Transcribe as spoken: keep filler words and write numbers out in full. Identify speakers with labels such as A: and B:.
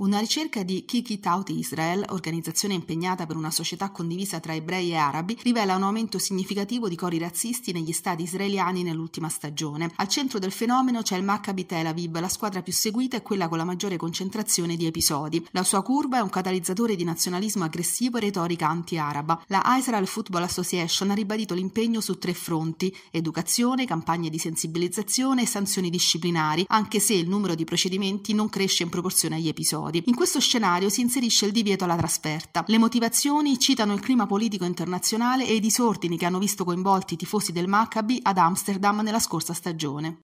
A: Una ricerca di Kick It Out Israel, organizzazione impegnata per una società condivisa tra ebrei e arabi, rivela un aumento significativo di cori razzisti negli stadi israeliani nell'ultima stagione. Al centro del fenomeno c'è il Maccabi Tel Aviv, la squadra più seguita e quella con la maggiore concentrazione di episodi. La sua curva è un catalizzatore di nazionalismo aggressivo e retorica anti-araba. La Israel Football Association ha ribadito l'impegno su tre fronti: educazione, campagne di sensibilizzazione e sanzioni disciplinari, anche se il numero di procedimenti non cresce in proporzione agli episodi. In questo scenario si inserisce il divieto alla trasferta. Le motivazioni citano il clima politico internazionale e i disordini che hanno visto coinvolti i tifosi del Maccabi ad Amsterdam nella scorsa stagione.